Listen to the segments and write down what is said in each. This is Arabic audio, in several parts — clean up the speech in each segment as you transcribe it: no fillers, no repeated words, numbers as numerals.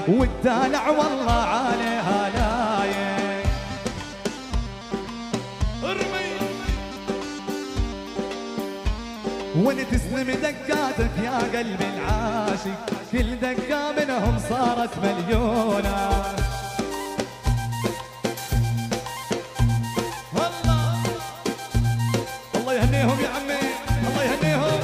والدلع والله عليها لايق. ارمي وين تسلم دقاتك يا قلبي العاشق، كل دقة منهم صارت مليونة. والله الله يهنيهم يا عمي، الله يهنيهم.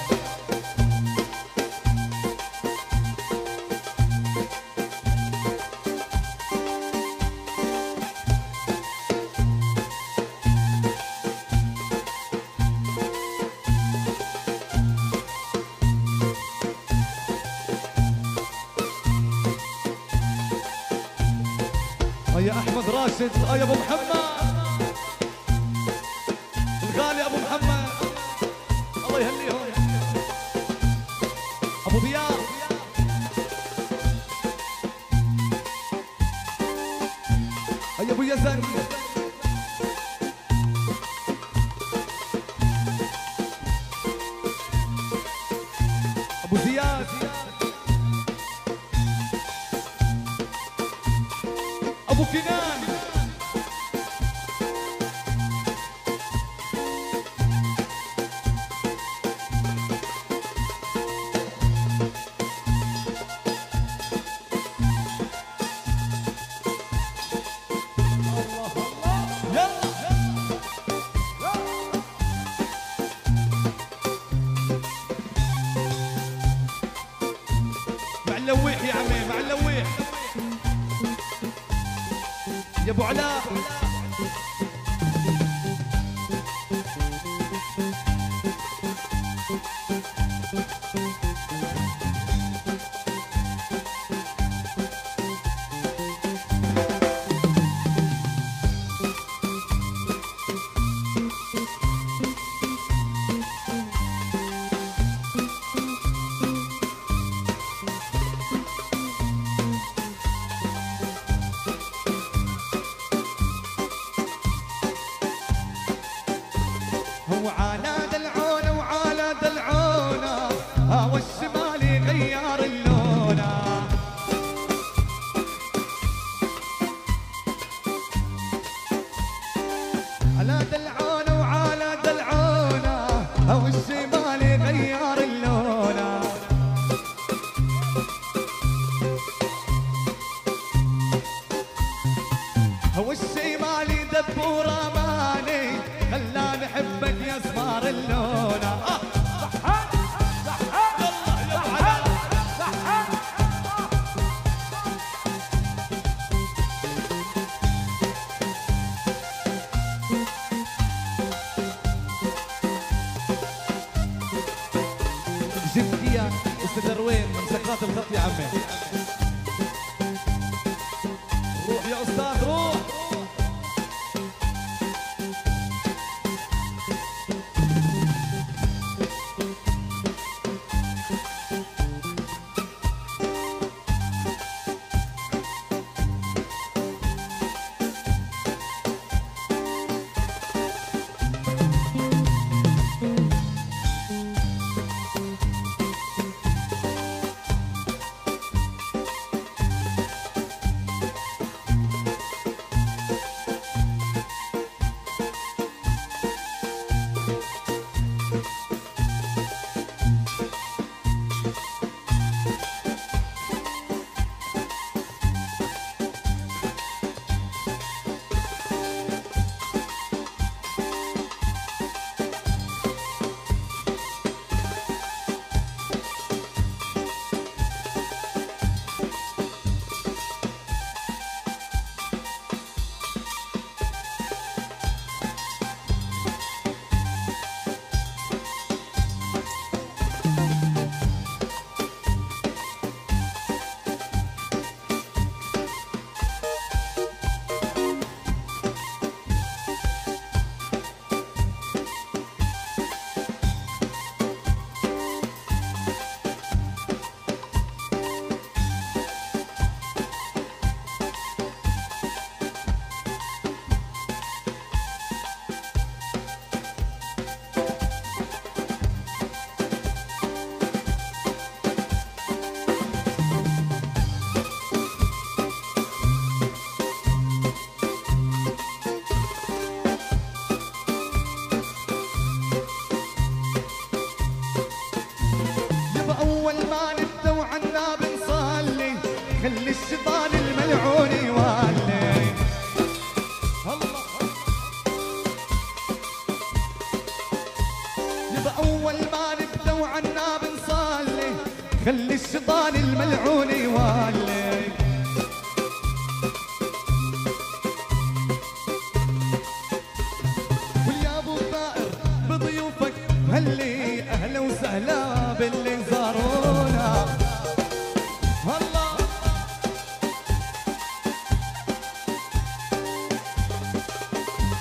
يا احمد راشد، يا ابو محمد الغالي، ابو محمد الله يهنيهم. ابو ضياء، يا ابو يزن، ابو زياد، ابو كنان، مع اللويح يا عمي، مع اللويح يا ابو علاء. وعلى دلعونه وعلى دلعونه والشمالي غير اللونه. على دلعونه وعلى دلعونه والشمالي غير اللونه. والشمالي دبور اماني خلاني احبك يا اسمار اللونه. صحان صحان يلا يا صحان. جبتيا استاذ روين من سكرات الخط يا عمي. روح يا استاذ روح.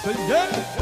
الجن